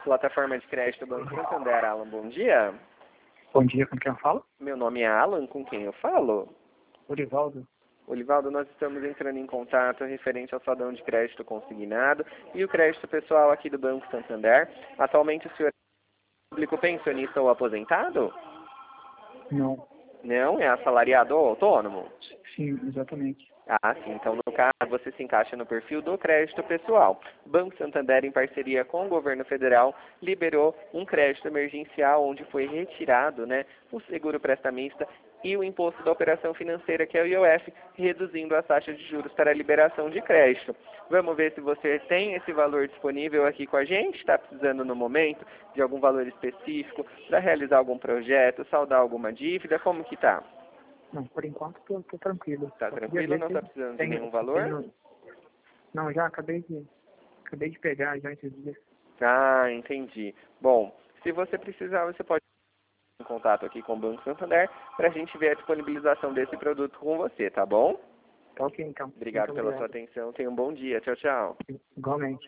Plataforma de crédito Banco Santander. Alan, bom dia. Bom dia, com quem eu falo? Meu nome é Alan, com quem eu falo? Olivaldo. Olivaldo, nós estamos entrando em contato referente ao saldo de crédito consignado e o crédito pessoal aqui do Banco Santander. Atualmente o senhor é público pensionista ou aposentado? Não. Não? É assalariado ou autônomo? Sim, exatamente. Ah, sim. Então, no caso, você se encaixa no perfil do crédito pessoal. O Banco Santander, em parceria com o governo federal, liberou um crédito emergencial onde foi retirado, né, o seguro prestamista e o imposto da operação financeira, que é o IOF, reduzindo a taxa de juros para a liberação de crédito. Vamos ver se você tem esse valor disponível aqui com a gente, está precisando no momento de algum valor específico para realizar algum projeto, saldar alguma dívida, como que tá? Não, por enquanto tô tranquilo. Tá tranquilo? Não está precisando de nenhum valor? Não, já acabei de pegar já esses dias. Ah, entendi. Bom, se você precisar, você pode entrar em contato aqui com o Banco Santander para a gente ver a disponibilização desse produto com você, tá bom? Tá ok, então. Obrigado Muito pela sua obrigado. atenção. Tenha um bom dia. Tchau, tchau. Igualmente.